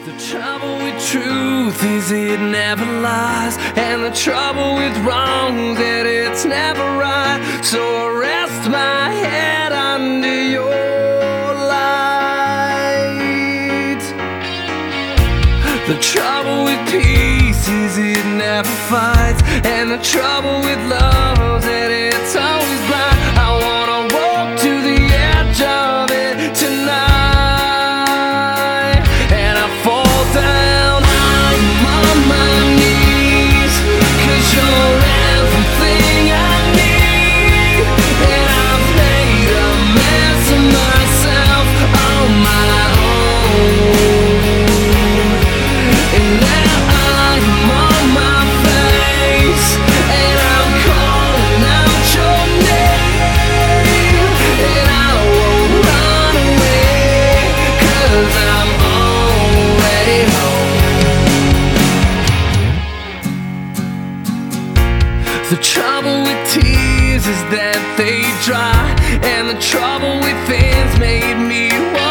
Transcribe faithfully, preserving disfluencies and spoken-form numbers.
The trouble with truth is it never lies, and the trouble with wrong that it's never right. So I rest my head under your light. The trouble with peace is it never fights, and the trouble with love that it's always blind. I wanna walk to the edge of it tonight, and I fall down, I'm on my knees, 'cause you're everything I need. And I've made a mess of myself on my own, and now I'm on my face, and I'm calling out your name. And I won't run away, 'cause I'm already home. The trouble with tears is that they dry, and the trouble with things made me want